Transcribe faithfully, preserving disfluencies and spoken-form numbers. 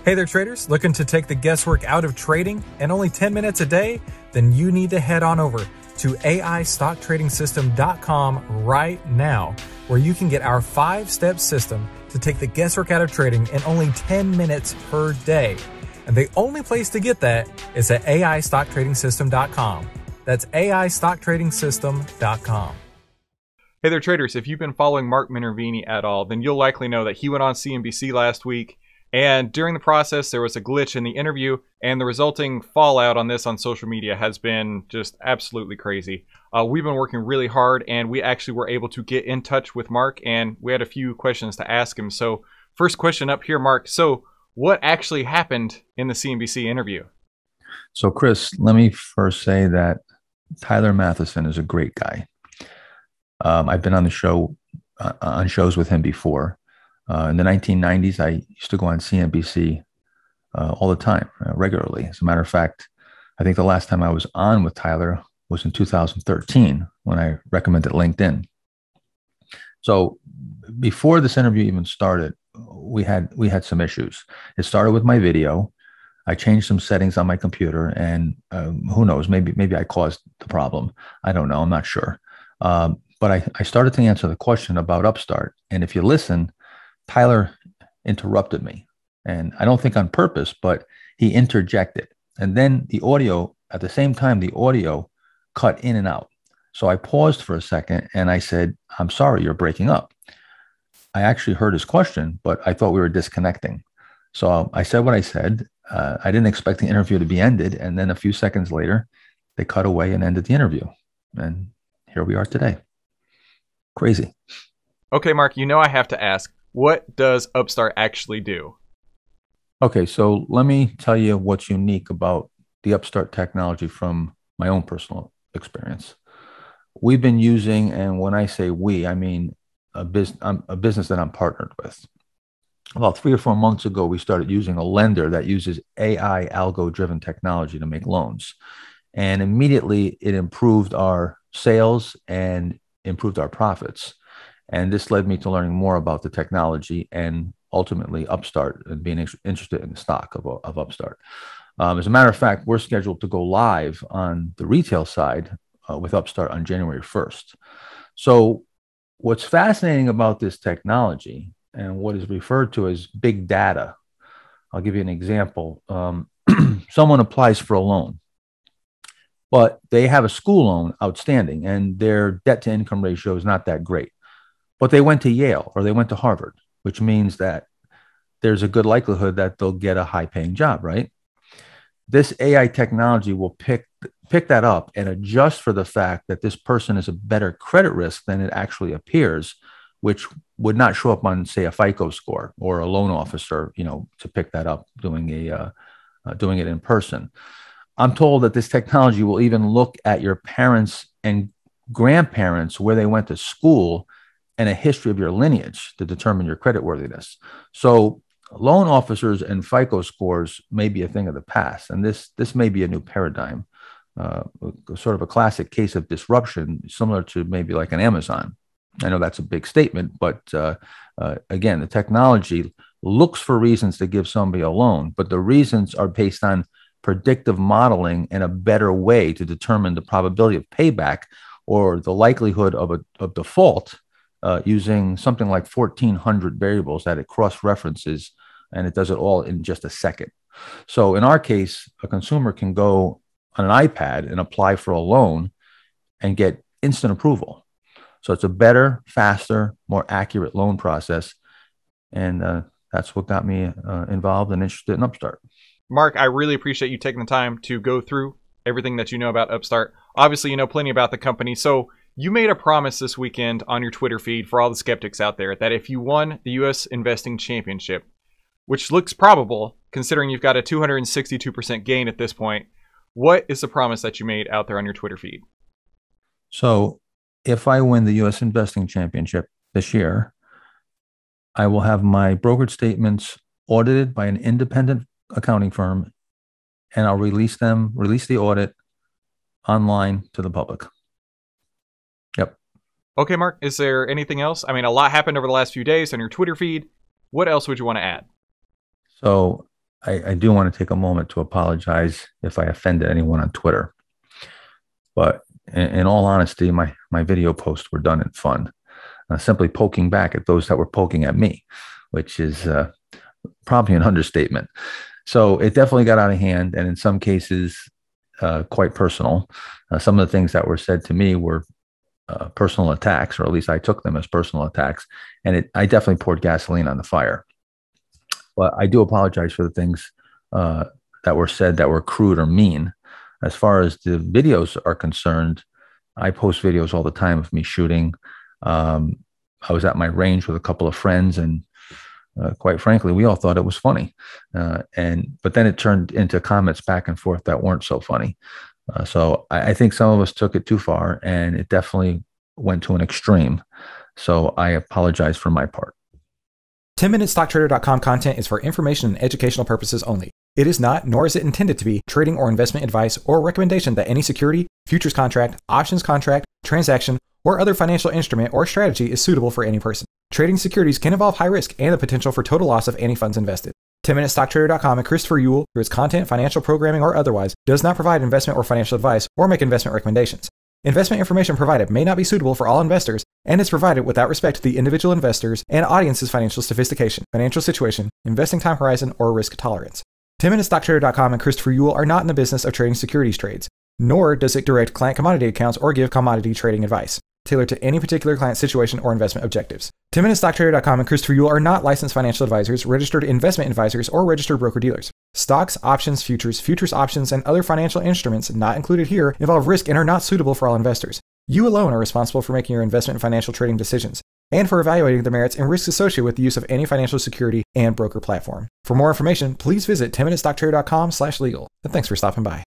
Hey there, traders. Looking to take the guesswork out of trading and only ten minutes a day? Then you need to head on over to A I stock trading system dot com right now, where you can get our five-step system to take the guesswork out of trading in only ten minutes per day. And the only place to get that is at A I stock trading system dot com. That's A I stock trading system dot com. Hey there, traders. If you've been following Mark Minervini at all, then you'll likely know that he went on C N B C last week. And during the process, there was a glitch in the interview, and the resulting fallout on this on social media has been just absolutely crazy. Uh, we've been working really hard, and we actually were able to get in touch with Mark, and we had a few questions to ask him. So first question up here, Mark. So what actually happened in the C N B C interview? So Chris, let me first say that Tyler Mathisen is a great guy. Um, I've been on the show, uh, on shows with him before. Uh, in the nineteen nineties, I used to go on C N B C uh, all the time, uh, regularly. As a matter of fact, I think the last time I was on with Tyler was in two thousand thirteen when I recommended LinkedIn. So before this interview even started, we had we had some issues. It started with my video. I changed some settings on my computer, and um, who knows, maybe maybe I caused the problem. I don't know. I'm not sure. Um, but I, I started to answer the question about Upstart. And if you listen, Tyler interrupted me, and I don't think on purpose, but he interjected. And then the audio, at the same time, the audio cut in and out. So I paused for a second and I said, "I'm sorry, you're breaking up." I actually heard his question, but I thought we were disconnecting. So I said what I said. Uh, I didn't expect the interview to be ended. And then a few seconds later, they cut away and ended the interview. And here we are today. Crazy. Okay, Mark, you know I have to ask, what does Upstart actually do? Okay, so let me tell you what's unique about the Upstart technology from my own personal experience. We've been using, and when I say we, I mean a, bus- a business that I'm partnered with. About three or four months ago, we started using a lender that uses A I algo-driven technology to make loans. And immediately it improved our sales and improved our profits. And this led me to learning more about the technology and ultimately Upstart and being interested in the stock of, of Upstart. Um, as a matter of fact, we're scheduled to go live on the retail side uh, with Upstart on January first. So what's fascinating about this technology and what is referred to as big data, I'll give you an example. Um, someone applies for a loan, but they have a school loan outstanding and their debt to income ratio is not that great. But they went to Yale or they went to Harvard, which means that there's a good likelihood that they'll get a high paying job, right? This A I technology will pick, pick that up and adjust for the fact that this person is a better credit risk than it actually appears, which would not show up on, say, a FICO score or a loan officer, you know, to pick that up doing a uh, uh, doing it in person. I'm told that this technology will even look at your parents and grandparents, where they went to school, and a history of your lineage to determine your creditworthiness. So loan officers and FICO scores may be a thing of the past, and this this may be a new paradigm, uh, sort of a classic case of disruption, similar to maybe like an Amazon. I know that's a big statement, but uh, uh, again, the technology looks for reasons to give somebody a loan, but the reasons are based on predictive modeling and a better way to determine the probability of payback or the likelihood of a of default. Uh, using something like fourteen hundred variables that it cross-references, and it does it all in just a second. So in our case, a consumer can go on an iPad and apply for a loan and get instant approval. So it's a better, faster, more accurate loan process. And uh, that's what got me uh, involved and interested in Upstart. Mark, I really appreciate you taking the time to go through everything that you know about Upstart. Obviously, you know plenty about the company. So you made a promise this weekend on your Twitter feed for all the skeptics out there that if you won the U S Investing Championship, which looks probable considering you've got a two hundred sixty-two percent gain at this point, what is the promise that you made out there on your Twitter feed? So if I win the U S Investing Championship this year, I will have my brokerage statements audited by an independent accounting firm, and I'll release them, release the audit online to the public. Yep. Okay, Mark, is there anything else? I mean, a lot happened over the last few days on your Twitter feed. What else would you want to add? So I, I do want to take a moment to apologize if I offended anyone on Twitter. But in, in all honesty, my, my video posts were done in fun, uh, simply poking back at those that were poking at me, which is uh, probably an understatement. So it definitely got out of hand, and in some cases, uh, quite personal. Uh, some of the things that were said to me were uh, personal attacks, or at least I took them as personal attacks, and it, I definitely poured gasoline on the fire. But I do apologize for the things uh, that were said that were crude or mean. As far as the videos are concerned, I post videos all the time of me shooting. Um, I was at my range with a couple of friends, and uh, quite frankly, we all thought it was funny. Uh, and but then it turned into comments back and forth that weren't so funny. Uh, so I, I think some of us took it too far, and it definitely went to an extreme. So I apologize for my part. ten minute stock trader dot com content is for information and educational purposes only. It is not, nor is it intended to be, trading or investment advice or recommendation that any security, futures contract, options contract, transaction, or other financial instrument or strategy is suitable for any person. Trading securities can involve high risk and the potential for total loss of any funds invested. ten minute stock trader dot com and Christopher Uhl, through its content, financial programming, or otherwise, does not provide investment or financial advice or make investment recommendations. Investment information provided may not be suitable for all investors and is provided without respect to the individual investors and audience's financial sophistication, financial situation, investing time horizon, or risk tolerance. ten minute stock trader dot com and Christopher Uhl are not in the business of trading securities trades, nor does it direct client commodity accounts or give commodity trading advice tailored to any particular client situation or investment objectives. ten minute stock trader dot com and Christopher Uhl are not licensed financial advisors, registered investment advisors, or registered broker-dealers. Stocks, options, futures, futures options, and other financial instruments not included here involve risk and are not suitable for all investors. You alone are responsible for making your investment and financial trading decisions, and for evaluating the merits and risks associated with the use of any financial security and broker platform. For more information, please visit ten minute stock trader dot com slash legal. And thanks for stopping by.